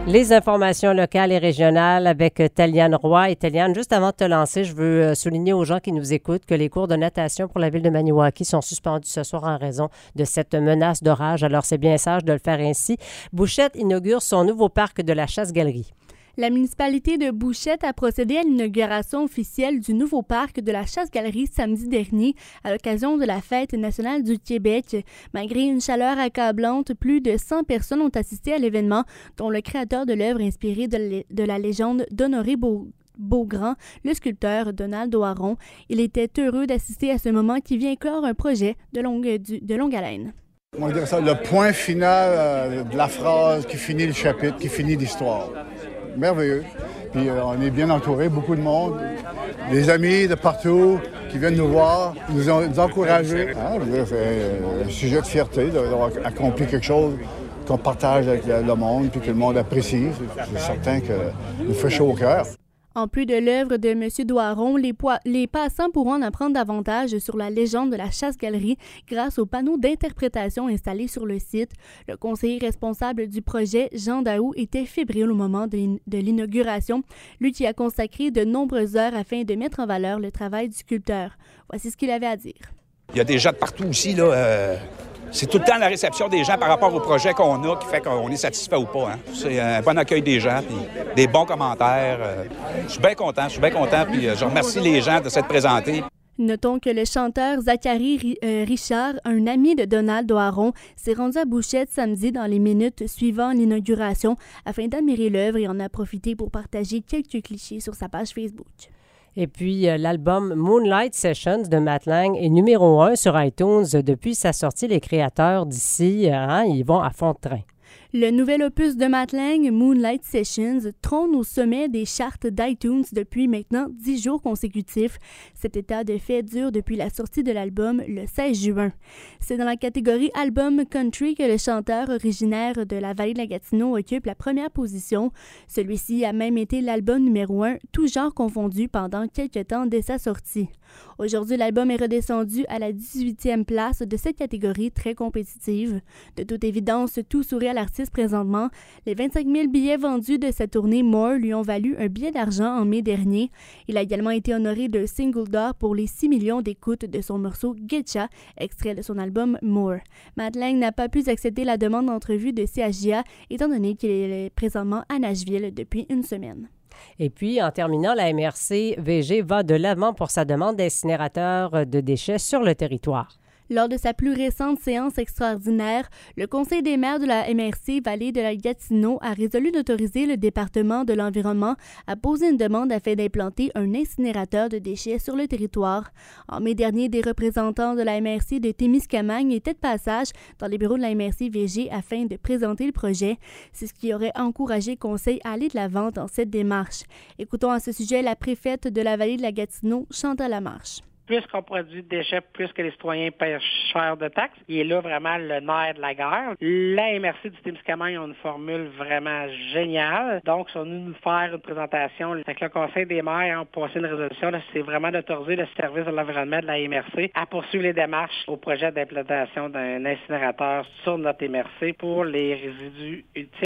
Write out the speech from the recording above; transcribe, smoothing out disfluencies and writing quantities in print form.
Les informations locales et régionales avec Taliane Roy. Et Taliane, juste avant de te lancer, je veux souligner aux gens qui nous écoutent que les cours de natation pour la ville de Maniwaki sont suspendus ce soir en raison de cette menace d'orage. Alors, c'est bien sage de le faire ainsi. Bouchette inaugure son nouveau parc de la Chasse-Galerie. La municipalité de Bouchette a procédé à l'inauguration officielle du nouveau parc de la Chasse-Galerie samedi dernier à l'occasion de la Fête nationale du Québec. Malgré une chaleur accablante, plus de 100 personnes ont assisté à l'événement, dont le créateur de l'œuvre inspirée de la légende d'Honoré Beaugrand, le sculpteur Donald Doiron. Il était heureux d'assister à ce moment qui vient clore un projet de longue haleine. On va dire ça, le point final de la phrase qui finit le chapitre, qui finit l'histoire. Merveilleux. Puis on est bien entouré, beaucoup de monde, des amis de partout qui viennent nous voir, nous encourager. C'est un sujet de fierté d'avoir accompli quelque chose qu'on partage avec le monde puis que le monde apprécie. C'est certain que nous fait chaud au cœur. En plus de l'œuvre de M. Doiron, les passants pourront en apprendre davantage sur la légende de la Chasse-Galerie grâce aux panneaux d'interprétation installés sur le site. Le conseiller responsable du projet, Jean Daou, était fébrile au moment de l'inauguration, lui qui a consacré de nombreuses heures afin de mettre en valeur le travail du sculpteur. Voici ce qu'il avait à dire. Il y a des gens de partout aussi, là. C'est tout le temps la réception des gens par rapport au projet qu'on a qui fait qu'on est satisfait ou pas. Hein. C'est un bon accueil des gens, puis des bons commentaires. Je suis bien content, puis je remercie les gens de s'être présentés. Notons que le chanteur Zachary Richard, un ami de Donald Doiron, s'est rendu à Bouchette samedi dans les minutes suivant l'inauguration afin d'admirer l'œuvre et en a profité pour partager quelques clichés sur sa page Facebook. Et puis, l'album Moonlight Sessions de Matt Lang est numéro 1 sur iTunes. Depuis sa sortie, les créateurs d'ici, ils vont à fond de train. Le nouvel opus de Matt Lang, Moonlight Sessions, trône au sommet des charts d'iTunes depuis maintenant 10 jours consécutifs. Cet état de fait dure depuis la sortie de l'album le 16 juin. C'est dans la catégorie Album Country que le chanteur originaire de la vallée de la Gatineau occupe la première position. Celui-ci a même été l'album numéro 1, tout genre confondu, pendant quelques temps dès sa sortie. Aujourd'hui, l'album est redescendu à la 18e place de cette catégorie très compétitive. De toute évidence, tout sourit à l'artiste présentement. Les 25 000 billets vendus de sa tournée More lui ont valu un billet d'argent en mai dernier. Il a également été honoré d'un single d'or pour les 6 millions d'écoutes de son morceau Getcha, extrait de son album More. Matt Lang n'a pas pu accepter la demande d'entrevue de CHGA, étant donné qu'il est présentement à Nashville depuis une semaine. Et puis, en terminant, la MRC-VG va de l'avant pour sa demande d'incinérateur de déchets sur le territoire. Lors de sa plus récente séance extraordinaire, le Conseil des maires de la MRC Vallée de la Gatineau a résolu d'autoriser le département de l'Environnement à poser une demande afin d'implanter un incinérateur de déchets sur le territoire. En mai dernier, des représentants de la MRC de Témiscamingue étaient de passage dans les bureaux de la MRC VG afin de présenter le projet. C'est ce qui aurait encouragé le Conseil à aller de l'avant dans cette démarche. Écoutons à ce sujet la préfète de la Vallée de la Gatineau, Chantal Lamarche. Plus qu'on produit de déchets, plus que les citoyens paient cher de taxes. Il est là vraiment le nerf de la guerre. La MRC du Témiscamingue a une formule vraiment géniale. Donc, ils sont venus nous faire une présentation. Avec le Conseil des maires, on a passé une résolution. C'est vraiment d'autoriser le service de l'environnement de la MRC à poursuivre les démarches au projet d'implantation d'un incinérateur sur notre MRC pour les résidus utiles.